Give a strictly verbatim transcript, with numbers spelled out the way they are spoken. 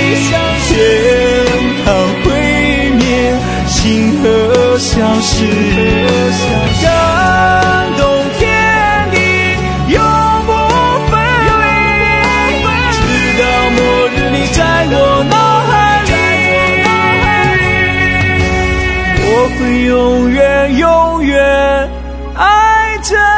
天堂毁灭，星河消失，感动天地永不分离，直到末日你在我脑海里，我会永远永远爱着